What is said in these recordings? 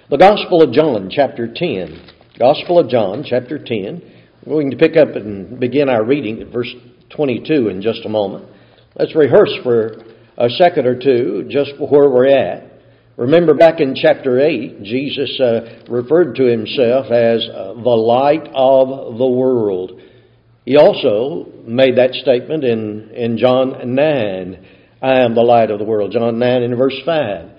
The Gospel of John, chapter 10. Gospel of John, chapter 10. We're going to pick up and begin our reading at verse 22 in just a moment. Let's rehearse for a second or two just where we're at. Remember back in chapter 8, Jesus referred to himself as the light of the world. He also made that statement in John 9. I am the light of the world. John 9 and verse 5.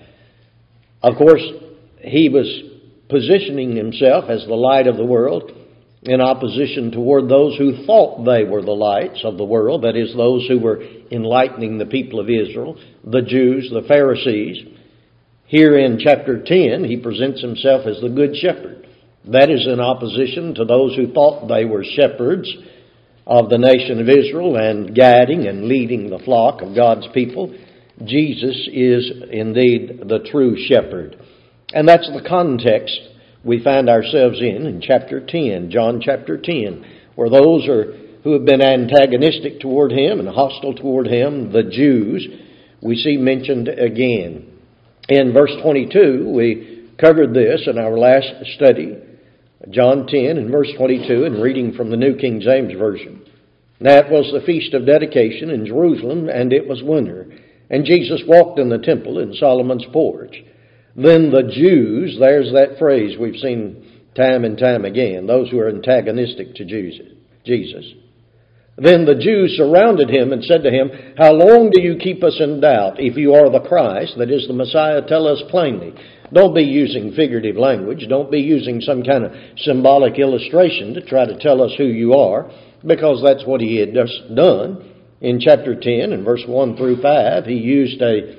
Of course, he was positioning himself as the light of the world in opposition toward those who thought they were the lights of the world, that is, those who were enlightening the people of Israel, the Jews, the Pharisees. Here in chapter 10, he presents himself as the good shepherd. That is in opposition to those who thought they were shepherds of the nation of Israel and guiding and leading the flock of God's people. Jesus is indeed the true shepherd. And that's the context we find ourselves in chapter 10, John chapter 10, where those who have been antagonistic toward him and hostile toward him, the Jews, we see mentioned again. In verse 22, we covered this in our last study, John 10 and verse 22, and reading from the New King James Version. That was the feast of dedication in Jerusalem, and it was winter. And Jesus walked in the temple in Solomon's porch. Then the Jews, there's that phrase we've seen time and time again, those who are antagonistic to Jesus. Then the Jews surrounded him and said to him, "How long do you keep us in doubt? If you are the Christ, that is the Messiah, tell us plainly." Don't be using figurative language. Don't be using some kind of symbolic illustration to try to tell us who you are, because that's what he had just done. In chapter 10 and verse 1 through 5, he used a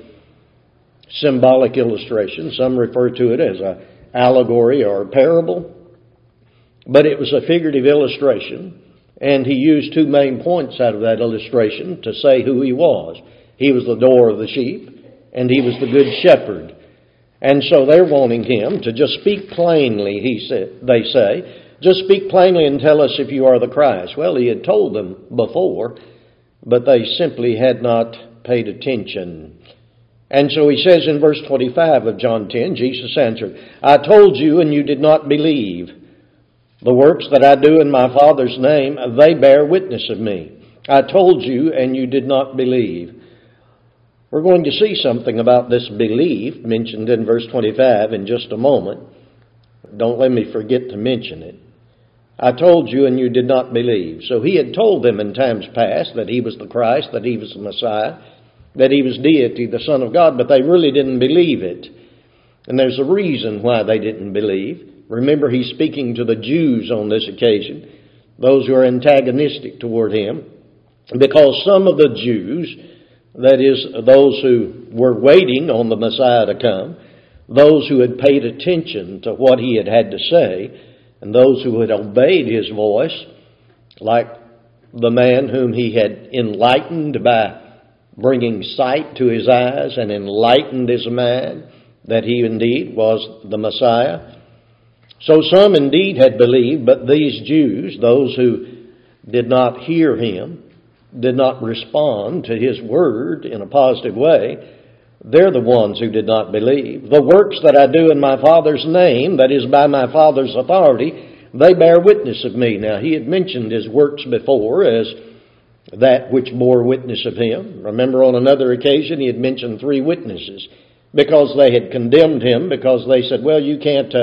symbolic illustration. Some refer to it as an allegory or a parable. But it was a figurative illustration. And he used two main points out of that illustration to say who he was. He was the door of the sheep, and he was the good shepherd. And so they're wanting him to just speak plainly, they say. Just speak plainly and tell us if you are the Christ. Well, he had told them before, but they simply had not paid attention. And so he says in verse 25 of John 10, Jesus answered, "I told you and you did not believe. The works that I do in my Father's name, they bear witness of me. I told you and you did not believe." We're going to see something about this belief mentioned in verse 25 in just a moment. Don't let me forget to mention it. I told you and you did not believe. So he had told them in times past that he was the Christ, that he was the Messiah, that he was deity, the Son of God, but they really didn't believe it. And there's a reason why they didn't believe. Remember, he's speaking to the Jews on this occasion, those who are antagonistic toward him, because some of the Jews, that is, those who were waiting on the Messiah to come, those who had paid attention to what he had to say, and those who had obeyed his voice, like the man whom he had enlightened by bringing sight to his eyes and enlightened his mind, that he indeed was the Messiah. So some indeed had believed, but these Jews, those who did not hear him, did not respond to his word in a positive way, they're the ones who did not believe. The works that I do in my Father's name, that is by my Father's authority, they bear witness of me. Now, he had mentioned his works before as that which bore witness of him. Remember, on another occasion, he had mentioned 3 witnesses because they had condemned him, because they said, well, you can't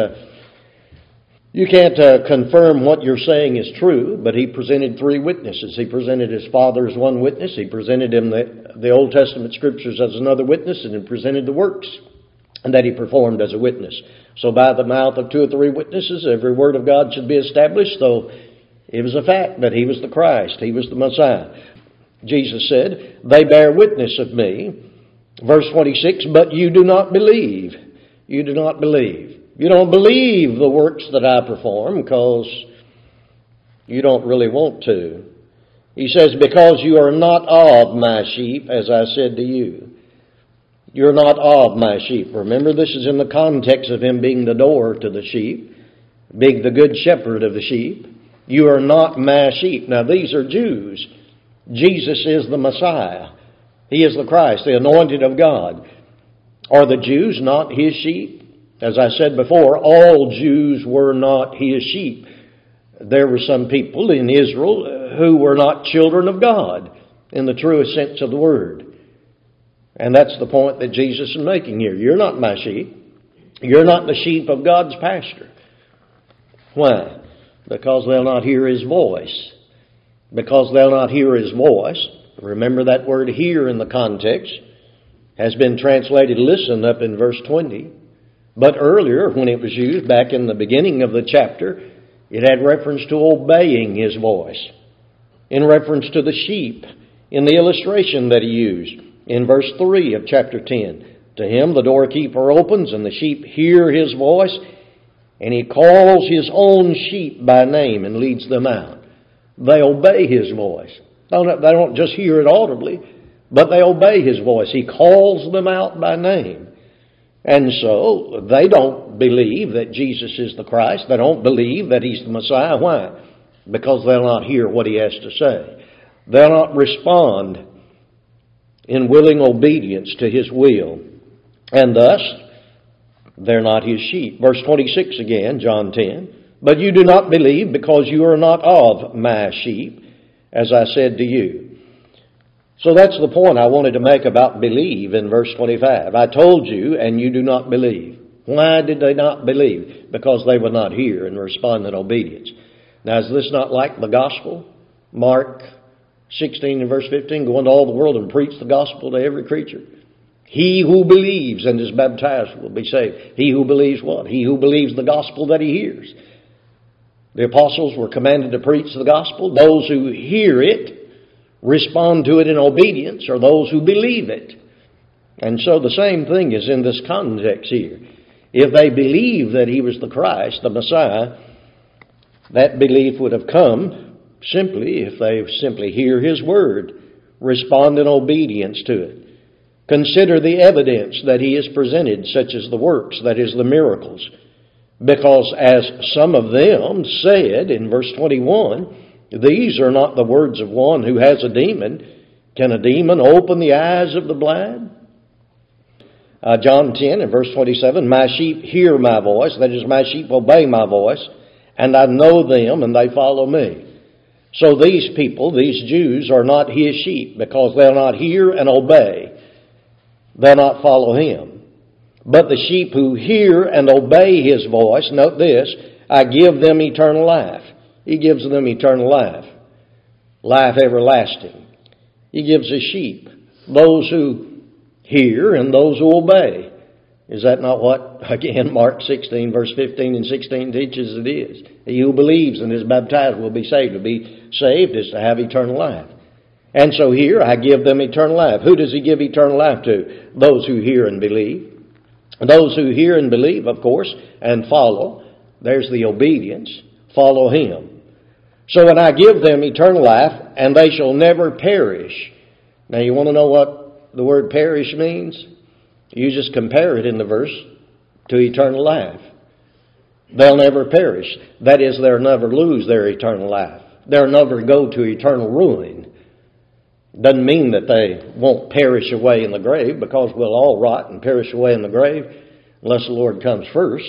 confirm what you're saying is true. But he presented 3 witnesses. He presented his Father as one witness. He presented him the Old Testament Scriptures as another witness, and he presented the works and that he performed as a witness. So by the mouth of 2 or 3 witnesses, every word of God should be established. So it was a fact that he was the Christ. He was the Messiah. Jesus said, "They bear witness of me." Verse 26, "But you do not believe." You do not believe. You don't believe the works that I perform because you don't really want to. He says, "Because you are not of my sheep, as I said to you." You're not of my sheep. Remember, this is in the context of him being the door to the sheep, being the good shepherd of the sheep. You are not my sheep. Now, these are Jews. Jesus is the Messiah. He is the Christ, the anointed of God. Are the Jews not his sheep? As I said before, all Jews were not his sheep. There were some people in Israel who were not children of God in the truest sense of the word. And that's the point that Jesus is making here. You're not my sheep. You're not the sheep of God's pasture. Why? Because they'll not hear his voice. Because they'll not hear his voice. Remember that word hear in the context has been translated listen up in verse 20. But earlier, when it was used back in the beginning of the chapter, it had reference to obeying his voice. In reference to the sheep in the illustration that he used in verse 3 of chapter 10. To him the doorkeeper opens and the sheep hear his voice, and he calls his own sheep by name and leads them out. They obey his voice. They don't just hear it audibly, but they obey his voice. He calls them out by name. And so they don't believe that Jesus is the Christ. They don't believe that he's the Messiah. Why? Because they'll not hear what he has to say. They'll not respond in willing obedience to his will. And thus, they're not his sheep. Verse 26 again, John 10. But you do not believe because you are not of my sheep, as I said to you. So that's the point I wanted to make about believe in verse 25. I told you, and you do not believe. Why did they not believe? Because they would not hear and respond in obedience. Now, is this not like the gospel? Mark 16 and verse 15, go into all the world and preach the gospel to every creature. He who believes and is baptized will be saved. He who believes what? He who believes the gospel that he hears. The apostles were commanded to preach the gospel. Those who hear it respond to it in obedience, or those who believe it. And so the same thing is in this context here. If they believe that he was the Christ, the Messiah, that belief would have come simply if they simply hear his word, respond in obedience to it. Consider the evidence that he has presented, such as the works, that is, the miracles. Because as some of them said in verse 21, these are not the words of one who has a demon. Can a demon open the eyes of the blind? John 10 and verse 27, my sheep hear my voice, that is, my sheep obey my voice, and I know them and they follow me. So these people, these Jews, are not his sheep because they'll not hear and obey. They'll not follow him. But the sheep who hear and obey his voice, note this, I give them eternal life. He gives them eternal life. Life everlasting. He gives his sheep. Those who hear and those who obey. Is that not what, again, Mark 16, verse 15 and 16 teaches it is? He who believes and is baptized will be saved. To be saved is to have eternal life. And so here, I give them eternal life. Who does he give eternal life to? Those who hear and believe. Those who hear and believe, of course, and follow. There's the obedience. Follow him. So when I give them eternal life, and they shall never perish. Now you want to know what the word perish means? You just compare it in the verse to eternal life. They'll never perish. That is, they'll never lose their eternal life. They'll never go to eternal ruin. Doesn't mean that they won't perish away in the grave, because we'll all rot and perish away in the grave unless the Lord comes first.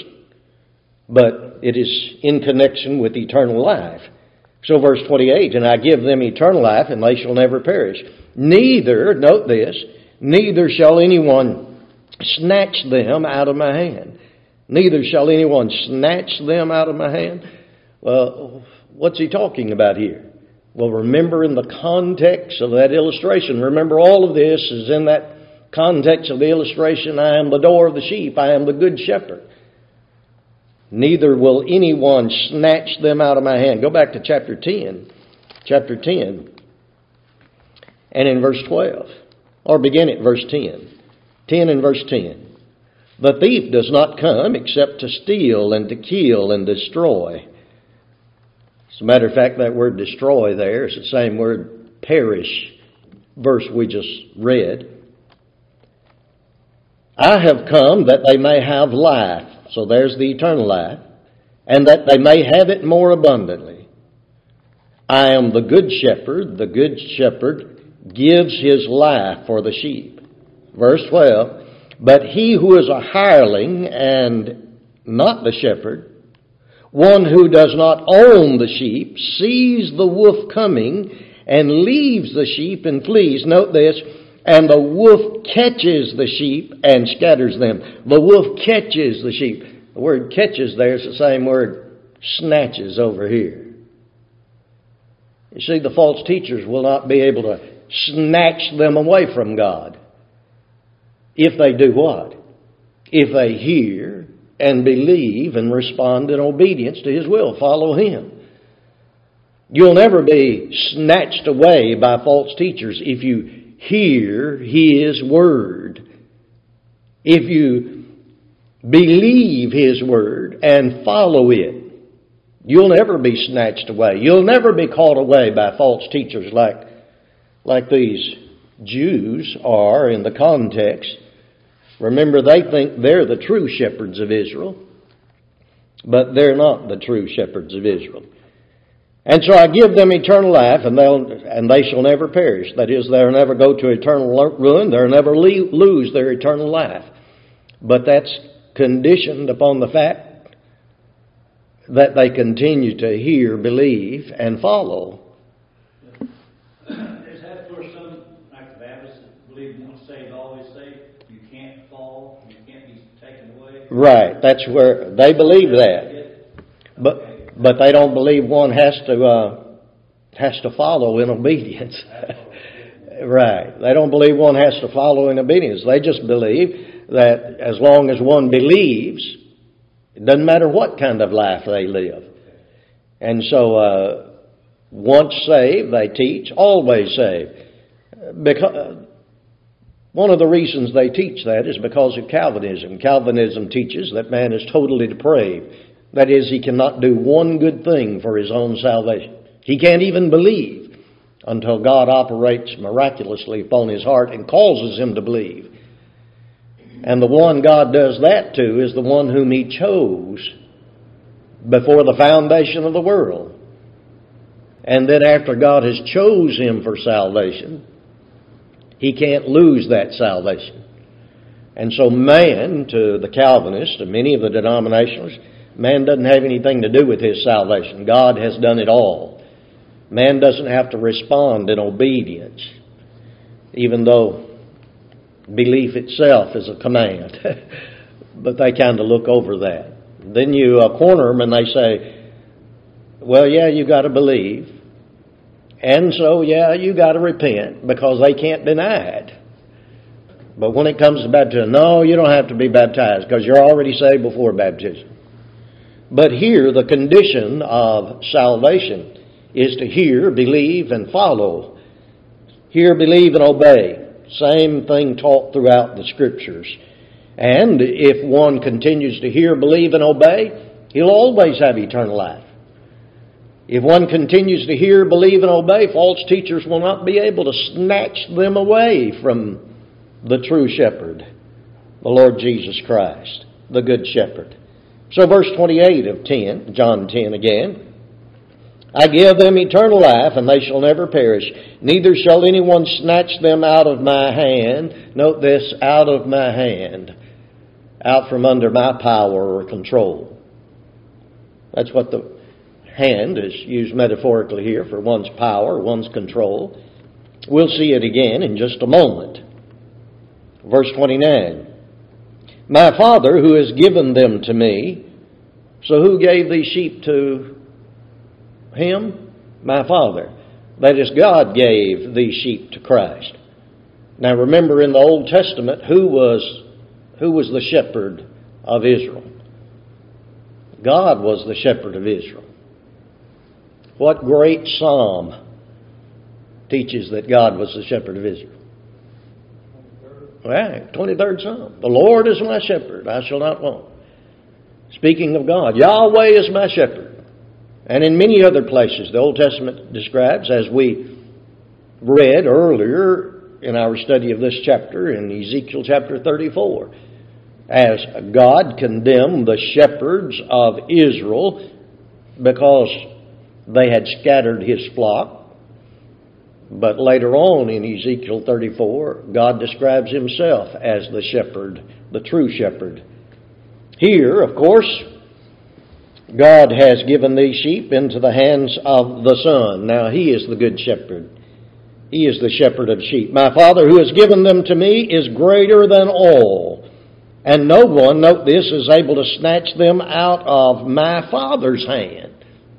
But it is in connection with eternal life. So verse 28, and I give them eternal life, and they shall never perish. Neither, note this, neither shall anyone snatch them out of my hand. Neither shall anyone snatch them out of my hand. Well, what's he talking about here? Well, remember in the context of that illustration, remember all of this is in that context of the illustration, I am the door of the sheep, I am the good shepherd. Neither will anyone snatch them out of my hand. Go back to chapter 10. Chapter 10. And in verse 12. Or begin at verse 10. 10 and verse 10. The thief does not come except to steal and to kill and destroy. As a matter of fact, that word destroy there is the same word perish, verse we just read. I have come that they may have life. So there's the eternal life. And that they may have it more abundantly. I am the good shepherd. The good shepherd gives his life for the sheep. Verse 12. But he who is a hireling and not the shepherd, one who does not own the sheep, sees the wolf coming and leaves the sheep and flees." Note this. "And the wolf catches the sheep and scatters them." The wolf catches the sheep. The word catches there is the same word snatches over here. You see, the false teachers will not be able to snatch them away from God. If they do what? If they hear and believe and respond in obedience to His will, follow Him. You'll never be snatched away by false teachers if you hear His Word. If you believe His Word and follow it, you'll never be snatched away. You'll never be caught away by false teachers like these Jews are in the context. Remember, they think they're the true shepherds of Israel, but they're not the true shepherds of Israel. "And so I give them eternal life, and they shall never perish." That is, they'll never go to eternal ruin. They'll never lose their eternal life. But that's conditioned upon the fact that they continue to hear, believe, and follow. Is that where some, like the Baptists, believe once saved, always saved? You can't fall, you can't be taken away? Right, that's where they believe that. But they don't believe one has to follow in obedience. Right. They don't believe one has to follow in obedience. They just believe that as long as one believes, it doesn't matter what kind of life they live. And so once saved, they teach, always saved. Because one of the reasons they teach that is because of Calvinism. Calvinism teaches that man is totally depraved. That is, he cannot do one good thing for his own salvation. He can't even believe until God operates miraculously upon his heart and causes him to believe. And the one God does that to is the one whom He chose before the foundation of the world. And then after God has chose him for salvation, he can't lose that salvation. And so man, to the Calvinists, to many of the denominationalists, man doesn't have anything to do with his salvation. God has done it all. Man doesn't have to respond in obedience, even though belief itself is a command. But they kind of look over that. Then you corner them and they say, well, yeah, you got to believe. And so, yeah, you got to repent, because they can't deny it. But when it comes to baptism, no, you don't have to be baptized because you're already saved before baptism. But here, the condition of salvation is to hear, believe, and follow. Hear, believe, and obey. Same thing taught throughout the Scriptures. And if one continues to hear, believe, and obey, he'll always have eternal life. If one continues to hear, believe, and obey, false teachers will not be able to snatch them away from the true shepherd, the Lord Jesus Christ, the good shepherd. So verse 28 of 10, John 10 again, I give them eternal life, and they shall never perish, neither shall anyone snatch them out of my hand. Note this, out of my hand, out from under my power or control. That's what the hand is used metaphorically here for one's power, one's control. We'll see it again in just a moment. Verse 29. My Father who has given them to me. So who gave these sheep to him? My Father. That is, God gave these sheep to Christ. Now remember, in the Old Testament, who was the shepherd of Israel? God was the shepherd of Israel. What great psalm teaches that God was the shepherd of Israel? Right, 23rd Psalm. The Lord is my shepherd, I shall not want. Speaking of God, Yahweh is my shepherd. And in many other places, the Old Testament describes, as we read earlier in our study of this chapter, in Ezekiel chapter 34, as God condemned the shepherds of Israel because they had scattered His flock. But later on in Ezekiel 34, God describes himself as the shepherd, the true shepherd. Here, of course, God has given these sheep into the hands of the Son. Now, he is the good shepherd. He is the shepherd of sheep. My Father who has given them to me is greater than all. And no one, note this, is able to snatch them out of my Father's hand.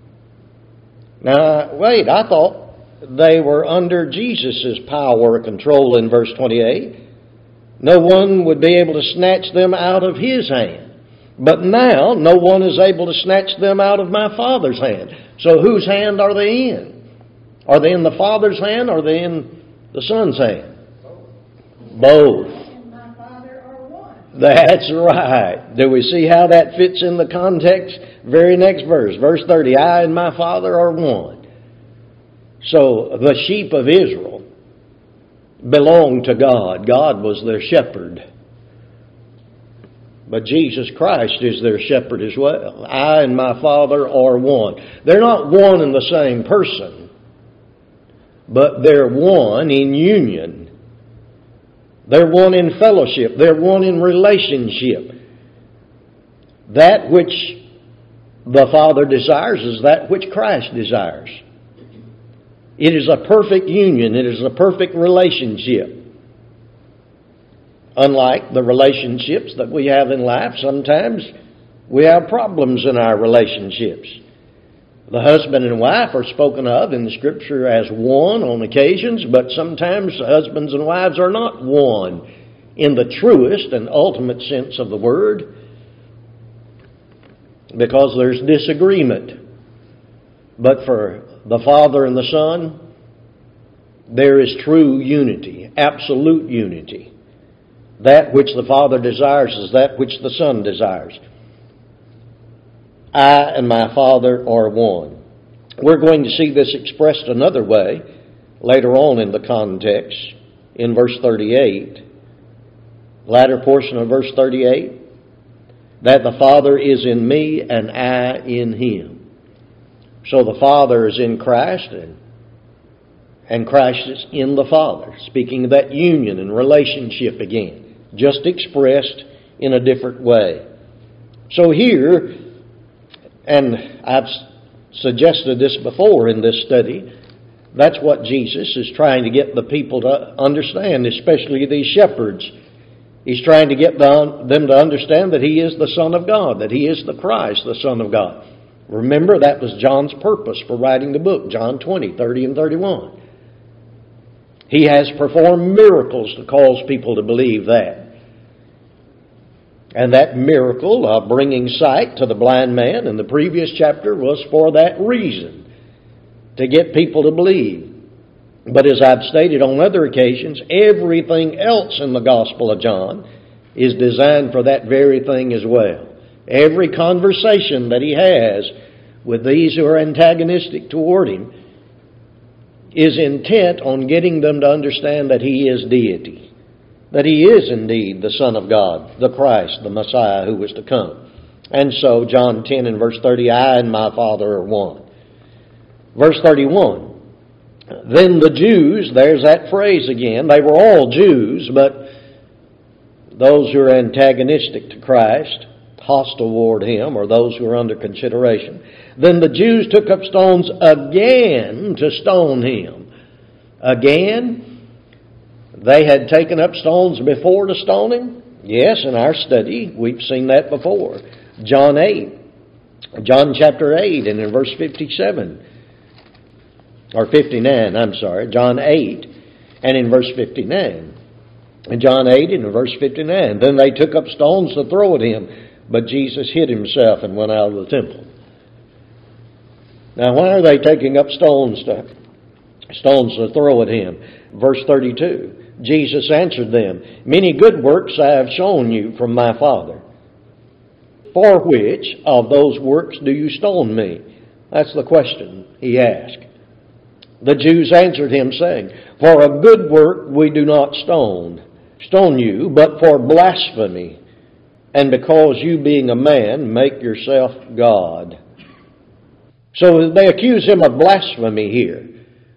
Now, wait, I thought they were under Jesus' power or control in verse 28. No one would be able to snatch them out of his hand. But now, no one is able to snatch them out of my Father's hand. So whose hand are they in? Are they in the Father's hand or are they in the Son's hand? Both. And my Father are one. That's right. Do we see how that fits in the context? Very next verse, verse 30. I and my Father are one. So the sheep of Israel belonged to God. God was their shepherd. But Jesus Christ is their shepherd as well. I and my Father are one. They're not one and the same person, but they're one in union. They're one in fellowship. They're one in relationship. That which the Father desires is that which Christ desires. It is a perfect union. It is a perfect relationship. Unlike the relationships that we have in life, sometimes we have problems in our relationships. The husband and wife are spoken of in the Scripture as one on occasions, but sometimes husbands and wives are not one in the truest and ultimate sense of the word, because there's disagreement. But for the Father and the Son, there is true unity, absolute unity. That which the Father desires is that which the Son desires. I and my Father are one. We're going to see this expressed another way later on in the context in verse 38. Latter portion of verse 38. That the Father is in me and I in him. So the Father is in Christ and Christ is in the Father. Speaking of that union and relationship again, just expressed in a different way. So here, and I've suggested this before in this study, that's what Jesus is trying to get the people to understand, especially these shepherds. He's trying to get them to understand that He is the Son of God, that He is the Christ, the Son of God. Remember, that was John's purpose for writing the book, John 20, 30 and 31. He has performed miracles to cause people to believe that. And that miracle of bringing sight to the blind man in the previous chapter was for that reason, to get people to believe. But as I've stated on other occasions, everything else in the Gospel of John is designed for that very thing as well. Every conversation that he has with these who are antagonistic toward him is intent on getting them to understand that he is deity, that he is indeed the Son of God, the Christ, the Messiah who was to come. And so John 10 and verse 30, I and my Father are one. Verse 31, then the Jews, there's that phrase again, they were all Jews, but those who are antagonistic to Christ, hostile toward Him, or those who are under consideration. Then the Jews took up stones again to stone Him. Again, they had taken up stones before to stone Him. Yes, in our study, we've seen that before. John chapter 8 and in verse 57, or 59, John 8 and in verse 59. And John 8 and in verse 59, then they took up stones to throw at Him, but Jesus hid Himself and went out of the temple. Now, why are they taking up stones to throw at Him? Verse 32, Jesus answered them, many good works I have shown you from my Father. For which of those works do you stone me? That's the question He asked. The Jews answered Him, saying, for a good work we do not stone you, but for blasphemy, and because you being a man make yourself God. So they accuse Him of blasphemy here.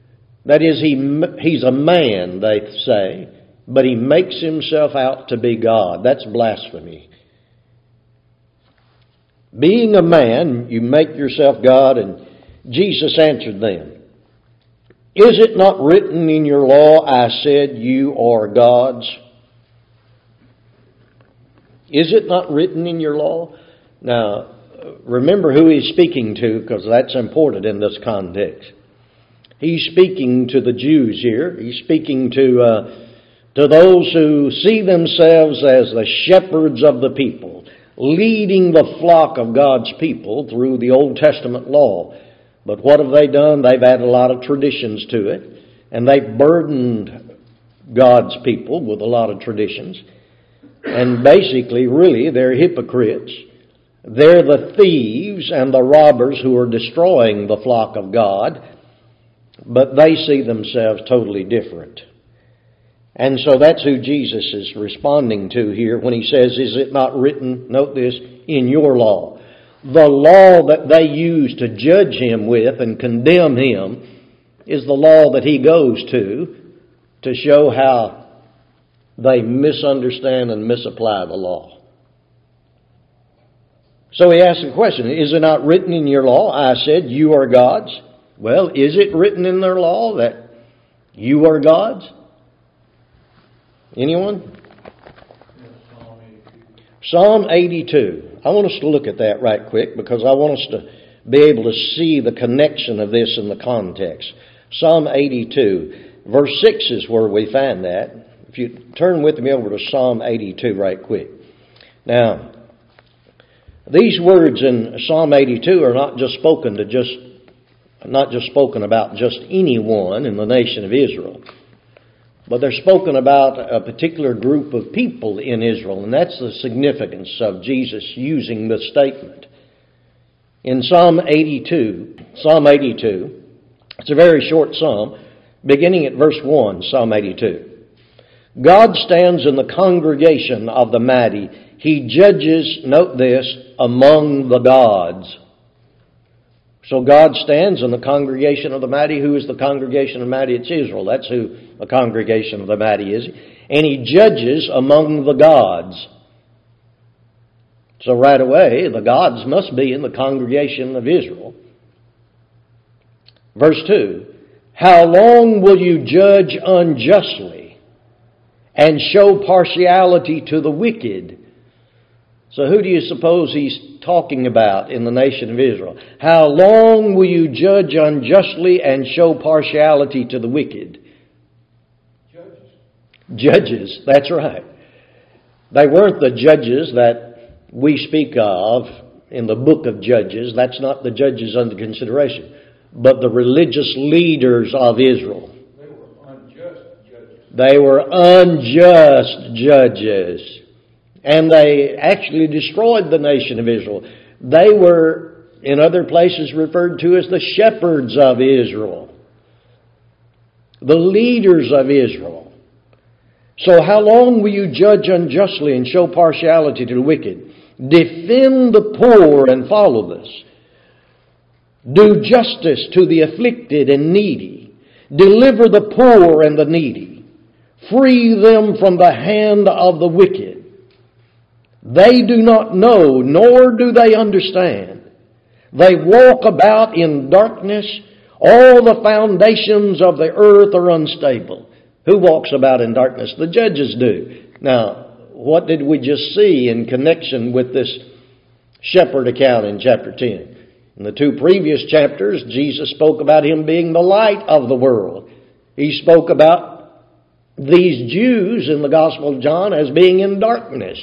That is, he's a man, they say, but he makes himself out to be God. That's blasphemy. Being a man, you make yourself God, and Jesus answered them, "Is it not written in your law, I said you are gods?" Is it not written in your law? Now, remember who he's speaking to, because that's important in this context. He's speaking to the Jews here. He's speaking to those who see themselves as the shepherds of the people, leading the flock of God's people through the Old Testament law. But what have they done? They've added a lot of traditions to it, and they've burdened God's people with a lot of traditions. And basically, really, they're hypocrites. They're the thieves and the robbers who are destroying the flock of God, but they see themselves totally different. And so that's who Jesus is responding to here when he says, "Is it not written," note this, "in your law?" The law that they use to judge him with and condemn him is the law that he goes to show how they misunderstand and misapply the law. So he asks the question, "Is it not written in your law, I said, you are gods?" Well, is it written in their law that you are gods? Anyone? Psalm 82. I want us to look at that right quick because I want us to be able to see the connection of this in the context. Psalm 82. Verse 6 is where we find that. If you turn with me over to Psalm 82 right quick. Now, these words in Psalm 82 are not just spoken about just anyone in the nation of Israel, but they're spoken about a particular group of people in Israel, and that's the significance of Jesus using this statement. In Psalm 82, it's a very short psalm, beginning at verse 1, Psalm 82. God stands in the congregation of the mighty. He judges, note this, among the gods. So God stands in the congregation of the mighty. Who is the congregation of the mighty? It's Israel. That's who the congregation of the mighty is. And he judges among the gods. So right away, the gods must be in the congregation of Israel. Verse 2, "How long will you judge unjustly and show partiality to the wicked?" So who do you suppose he's talking about in the nation of Israel? How long will you judge unjustly and show partiality to the wicked? Judges, that's right. They weren't the judges that we speak of in the book of Judges. That's not the judges under consideration, but the religious leaders of Israel. They were unjust judges. And they actually destroyed the nation of Israel. They were, in other places, referred to as the shepherds of Israel. The leaders of Israel. So how long will you judge unjustly and show partiality to the wicked? Defend the poor and follow this. Do justice to the afflicted and needy. Deliver the poor and the needy. Free them from the hand of the wicked. They do not know, nor do they understand. They walk about in darkness. All the foundations of the earth are unstable. Who walks about in darkness? The judges do. Now, what did we just see in connection with this shepherd account in chapter 10? In the two previous chapters, Jesus spoke about him being the light of the world. He spoke about these Jews in the Gospel of John as being in darkness,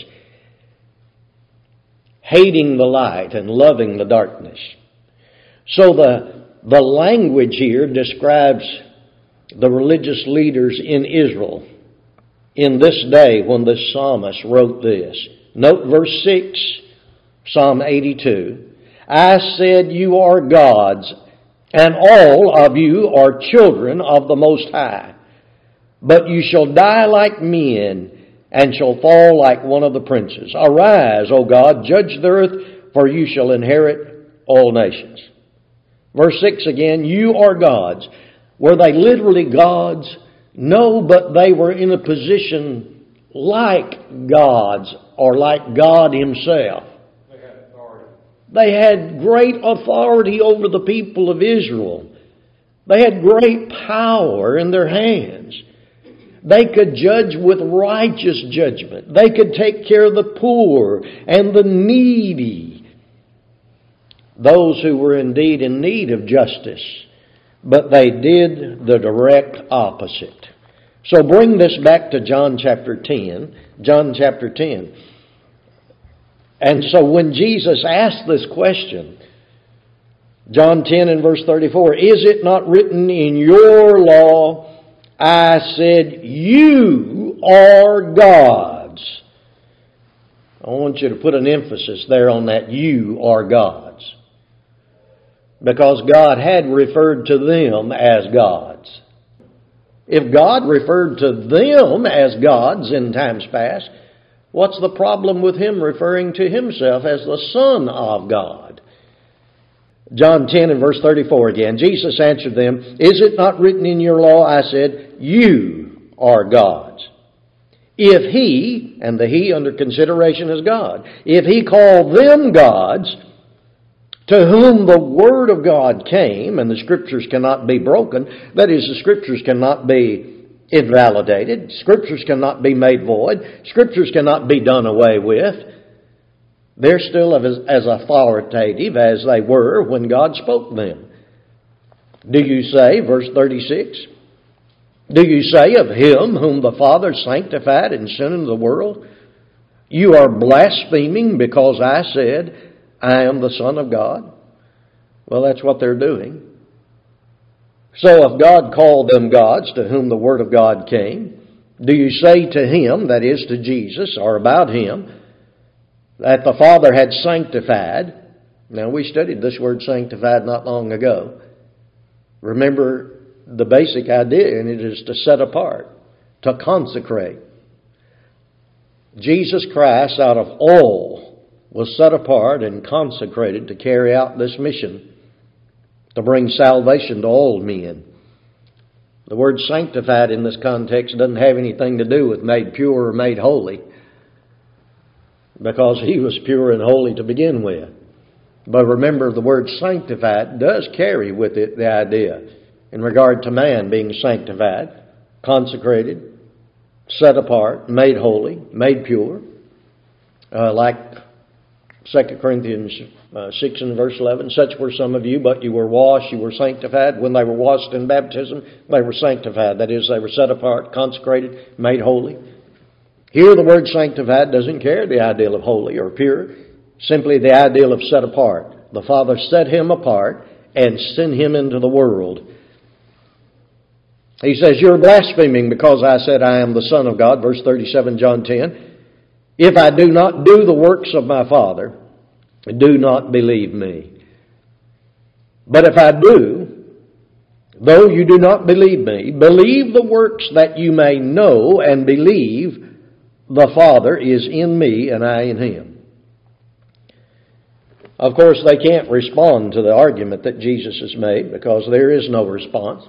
hating the light and loving the darkness. So the language here describes the religious leaders in Israel in this day when the psalmist wrote this. Note verse 6, Psalm 82. "I said you are gods, and all of you are children of the Most High. But you shall die like men, and shall fall like one of the princes. Arise, O God, judge the earth, for you shall inherit all nations." Verse 6 again, "You are gods." Were they literally gods? No, but they were in a position like gods, or like God Himself. They had great authority over the people of Israel. They had great power in their hands. They could judge with righteous judgment. They could take care of the poor and the needy, those who were indeed in need of justice. But they did the direct opposite. So bring this back to John chapter 10. John chapter 10. And so when Jesus asked this question, John 10 and verse 34, is it not written in your law, I said, you are gods? I want you to put an emphasis there on that, you are gods. Because God had referred to them as gods. If God referred to them as gods in times past, what's the problem with Him referring to Himself as the Son of God? John 10 and verse 34 again. Jesus answered them, is it not written in your law, I said, you are gods? If He, and the He under consideration is God, if He called them gods, to whom the Word of God came, and the Scriptures cannot be broken, that is, the Scriptures cannot be invalidated, Scriptures cannot be made void, Scriptures cannot be done away with, they're still as authoritative as they were when God spoke them. Do you say, verse 36, do you say of Him whom the Father sanctified and sent into the world, you are blaspheming because I said, I am the Son of God? Well, that's what they're doing. So if God called them gods to whom the Word of God came, do you say to Him, that is to Jesus, or about Him, that the Father had sanctified? Now, we studied this word sanctified not long ago. Remember the basic idea, and it is to set apart, to consecrate. Jesus Christ, out of all, was set apart and consecrated to carry out this mission, to bring salvation to all men. The word sanctified in this context doesn't have anything to do with made pure or made holy, because He was pure and holy to begin with. But remember, the word sanctified does carry with it the idea in regard to man being sanctified, consecrated, set apart, made holy, made pure, like 2 Corinthians 6 and verse 11, such were some of you, but you were washed, you were sanctified. When they were washed in baptism, they were sanctified. That is, they were set apart, consecrated, made holy. Here the word sanctified doesn't carry the ideal of holy or pure, simply the ideal of set apart. The Father set Him apart and sent Him into the world. He says, you're blaspheming because I said I am the Son of God, verse 37, John 10. If I do not do the works of my Father, do not believe me. But if I do, though you do not believe me, believe the works that you may know and believe the Father is in me and I in Him. Of course, they can't respond to the argument that Jesus has made because there is no response.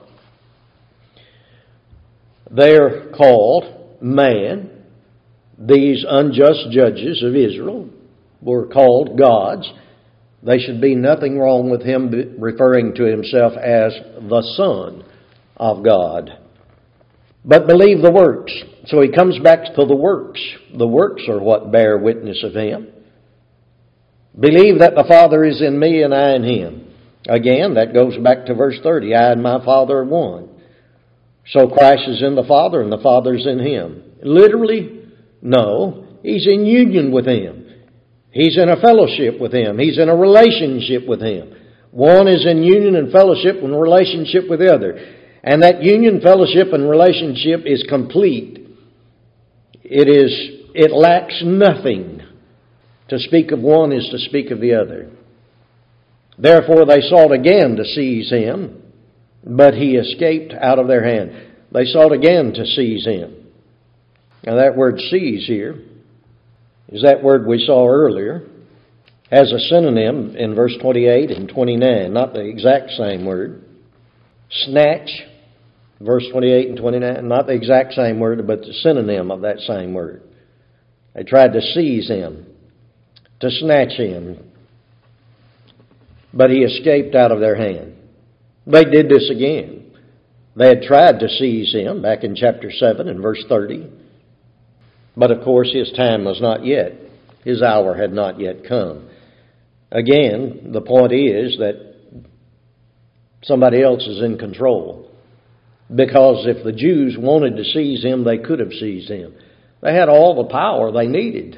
They're called man. These unjust judges of Israel were called gods. There should be nothing wrong with Him referring to Himself as the Son of God. But believe the works. So He comes back to the works. The works are what bear witness of Him. Believe that the Father is in me and I in Him. Again, that goes back to verse 30. I and my Father are one. So Christ is in the Father and the Father is in Him. Literally, no. He's in union with Him. He's in a fellowship with Him. He's in a relationship with Him. One is in union and fellowship and relationship with the other. And that union, fellowship, and relationship is complete. It lacks nothing. To speak of one is to speak of the other. Therefore they sought again to seize Him, but He escaped out of their hand. They sought again to seize Him. Now that word seize here is that word we saw earlier, has a synonym in verse 28 and 29, not the exact same word. Snatch, Verse 28 and 29, not the exact same word, but the synonym of that same word. They tried to seize him, to snatch him, but he escaped out of their hand. They did this again. They had tried to seize him back in chapter 7 and verse 30. But of course his time was not yet. His hour had not yet come. Again, the point is that somebody else is in control. Because if the Jews wanted to seize him, they could have seized him. They had all the power they needed.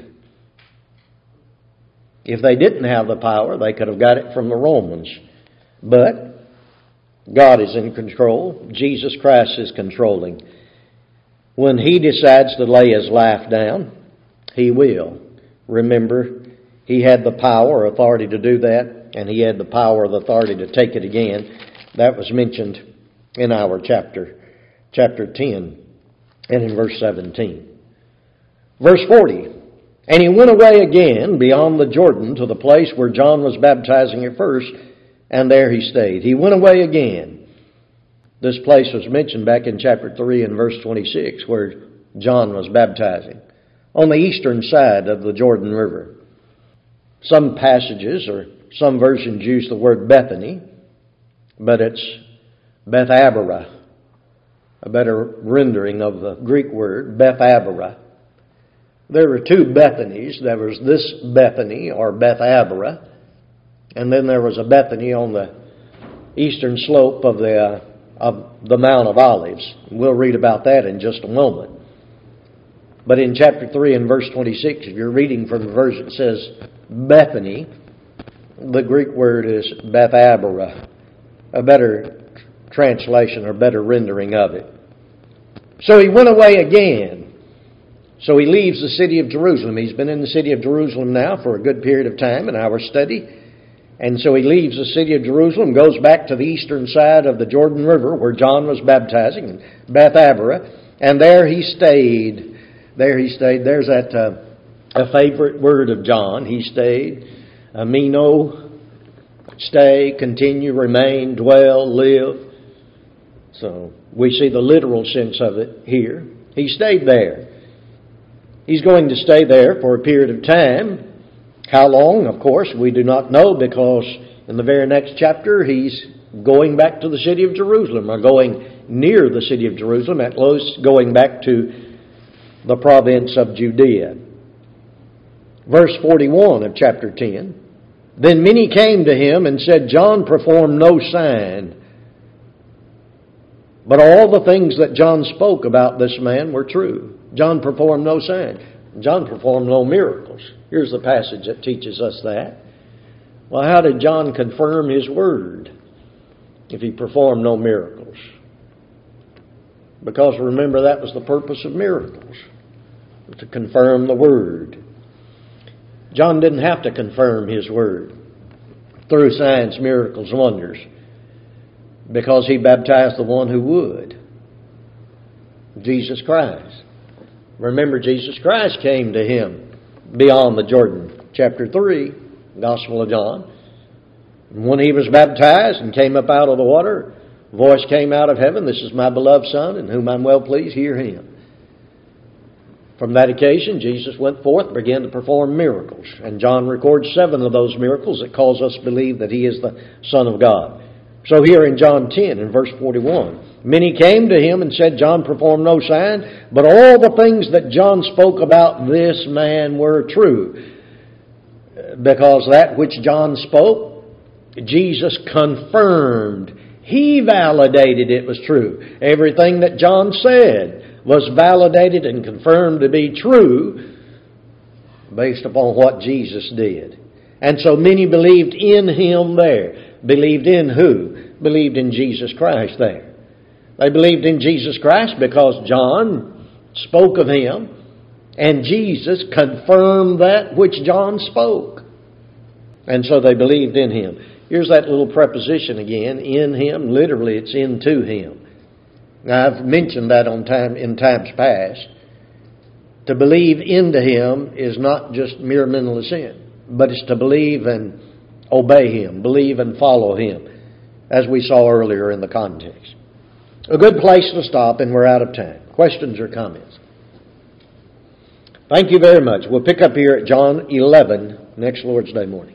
If they didn't have the power, they could have got it from the Romans. But God is in control. Jesus Christ is controlling. When he decides to lay his life down, he will. Remember, he had the power, authority to do that, and he had the power, the authority to take it again. That was mentioned in our chapter 10, and in verse 17. Verse 40, and he went away again beyond the Jordan to the place where John was baptizing at first, and there he stayed. He went away again. This place was mentioned back in chapter 3 and verse 26, where John was baptizing, on the eastern side of the Jordan River. Some passages or some versions use the word Bethany, but it's Bethabara, a better rendering of the Greek word, Bethabara. There were two Bethanies. There was this Bethany, or Bethabara, and then there was a Bethany on the eastern slope of the Mount of Olives. We'll read about that in just a moment. But in chapter 3 and verse 26, if you're reading from the version that says Bethany, the Greek word is Bethabara, a better translation or better rendering of it. So he went away again. So he leaves the city of Jerusalem. He's been in the city of Jerusalem now for a good period of time in our study. And so he leaves the city of Jerusalem, goes back to the eastern side of the Jordan River where John was baptizing, in Bethabara, and there he stayed. There he stayed. There's a favorite word of John. He stayed. Amino, stay, continue, remain, dwell, live. So we see the literal sense of it here. He stayed there. He's going to stay there for a period of time. How long, of course, we do not know, because in the very next chapter he's going back to the city of Jerusalem, or going near the city of Jerusalem, at most going back to the province of Judea. Verse 41 of chapter 10, then many came to him and said, John performed no sign, but all the things that John spoke about this man were true. John performed no sign. John performed no miracles. Here's the passage that teaches us that. Well, how did John confirm his word if he performed no miracles? Because remember, that was the purpose of miracles, to confirm the word. John didn't have to confirm his word through signs, miracles, wonders, because he baptized the one who would, Jesus Christ. Remember, Jesus Christ came to him beyond the Jordan. Chapter 3, Gospel of John. When he was baptized and came up out of the water, a voice came out of heaven, this is my beloved Son, in whom I'm well pleased, hear him. From that occasion, Jesus went forth and began to perform miracles. And John records 7 of those miracles that cause us to believe that he is the Son of God. So here in John 10, in verse 41, many came to him and said, John performed no sign, but all the things that John spoke about this man were true. Because that which John spoke, Jesus confirmed. He validated it was true. Everything that John said was validated and confirmed to be true based upon what Jesus did. And so many believed in him there. Believed in who? Believed in Jesus Christ there. They believed in Jesus Christ because John spoke of him, and Jesus confirmed that which John spoke. And so they believed in him. Here's that little preposition again, in him. Literally, it's into him. Now, I've mentioned that in times past. To believe into him is not just mere mental assent, but it's to believe and obey him, believe and follow him, as we saw earlier in the context. a good place to stop, and we're out of time. Questions or comments? Thank you very much. We'll pick up here at John 11 next Lord's Day morning.